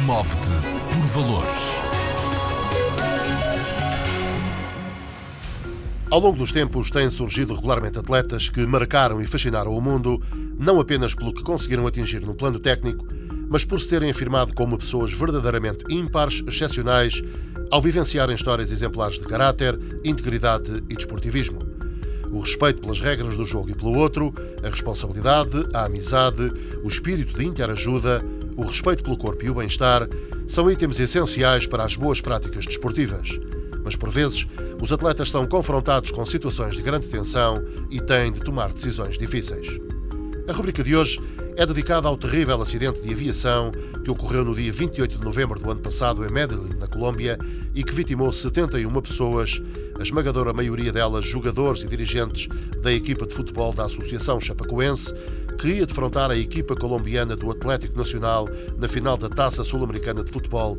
Move-te por valores. Ao longo dos tempos têm surgido regularmente atletas que marcaram e fascinaram o mundo, não apenas pelo que conseguiram atingir no plano técnico, mas por se terem afirmado como pessoas verdadeiramente ímpares, excepcionais, ao vivenciarem histórias exemplares de caráter, integridade e desportivismo. O respeito pelas regras do jogo e pelo outro, a responsabilidade, a amizade, o espírito de interajuda, o respeito pelo corpo e o bem-estar são itens essenciais para as boas práticas desportivas. Mas, por vezes, os atletas são confrontados com situações de grande tensão e têm de tomar decisões difíceis. A rubrica de hoje é dedicada ao terrível acidente de aviação que ocorreu no dia 28 de novembro do ano passado em Medellín, na Colômbia, e que vitimou 71 pessoas, a esmagadora maioria delas jogadores e dirigentes da equipa de futebol da Associação Chapecoense, que ia defrontar a equipa colombiana do Atlético Nacional na final da Taça Sul-Americana de Futebol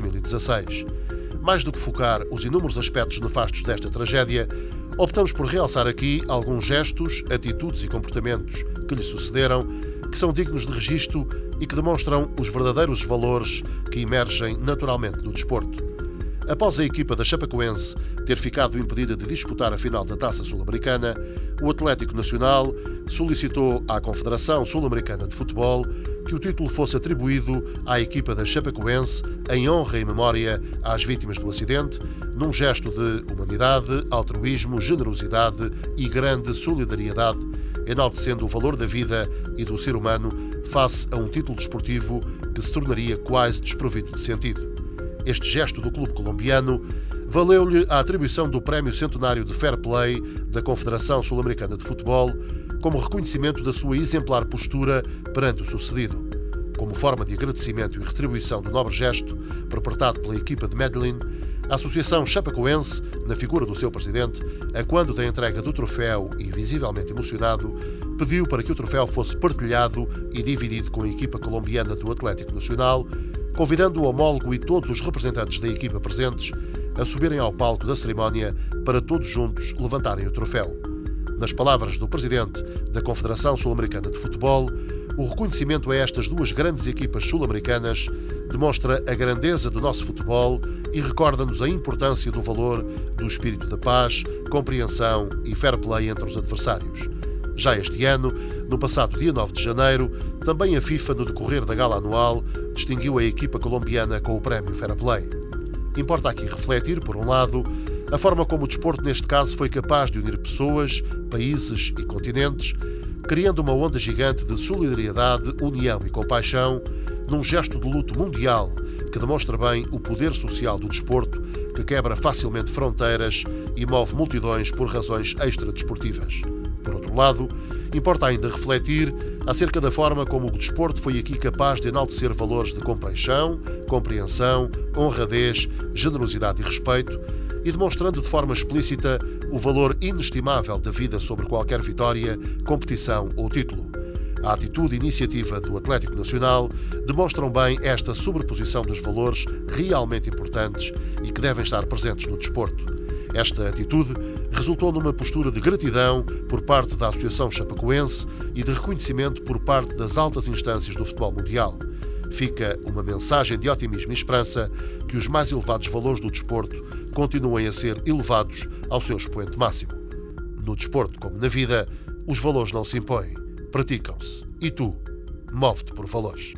2016. Mais do que focar os inúmeros aspectos nefastos desta tragédia, optamos por realçar aqui alguns gestos, atitudes e comportamentos que lhe sucederam, que são dignos de registro e que demonstram os verdadeiros valores que emergem naturalmente do desporto. Após a equipa da Chapecoense ter ficado impedida de disputar a final da Taça Sul-Americana, o Atlético Nacional solicitou à Confederação Sul-Americana de Futebol que o título fosse atribuído à equipa da Chapecoense em honra e memória às vítimas do acidente, num gesto de humanidade, altruísmo, generosidade e grande solidariedade, enaltecendo o valor da vida e do ser humano face a um título desportivo que se tornaria quase desprovido de sentido. Este gesto do clube colombiano valeu-lhe a atribuição do Prémio Centenário de Fair Play da Confederação Sul-Americana de Futebol como reconhecimento da sua exemplar postura perante o sucedido. Como forma de agradecimento e retribuição do nobre gesto perpetrado pela equipa de Medellín, a Associação Chapecoense, na figura do seu presidente, a quando da entrega do troféu e visivelmente emocionado, pediu para que o troféu fosse partilhado e dividido com a equipa colombiana do Atlético Nacional, convidando o homólogo e todos os representantes da equipa presentes a subirem ao palco da cerimónia para todos juntos levantarem o troféu. Nas palavras do presidente da Confederação Sul-Americana de Futebol, o reconhecimento a estas duas grandes equipas sul-americanas demonstra a grandeza do nosso futebol e recorda-nos a importância do valor do espírito da paz, compreensão e fair play entre os adversários. Já este ano, no passado dia 9 de janeiro, também a FIFA, no decorrer da gala anual, distinguiu a equipa colombiana com o prémio Fair Play. Importa aqui refletir, por um lado, a forma como o desporto neste caso foi capaz de unir pessoas, países e continentes, criando uma onda gigante de solidariedade, união e compaixão, num gesto de luto mundial que demonstra bem o poder social do desporto, que quebra facilmente fronteiras e move multidões por razões extradesportivas. Por outro lado, importa ainda refletir acerca da forma como o desporto foi aqui capaz de enaltecer valores de compaixão, compreensão, honradez, generosidade e respeito, e demonstrando de forma explícita o valor inestimável da vida sobre qualquer vitória, competição ou título. A atitude e iniciativa do Atlético Nacional demonstram bem esta sobreposição dos valores realmente importantes e que devem estar presentes no desporto. Esta atitude resultou numa postura de gratidão por parte da Associação Chapecoense e de reconhecimento por parte das altas instâncias do futebol mundial. Fica uma mensagem de otimismo e esperança que os mais elevados valores do desporto continuem a ser elevados ao seu expoente máximo. No desporto, como na vida, os valores não se impõem, praticam-se. E tu, move-te por valores.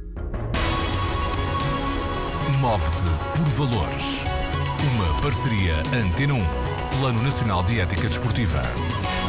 Move-te por valores. Uma parceria Antena 1, Plano Nacional de Ética Desportiva.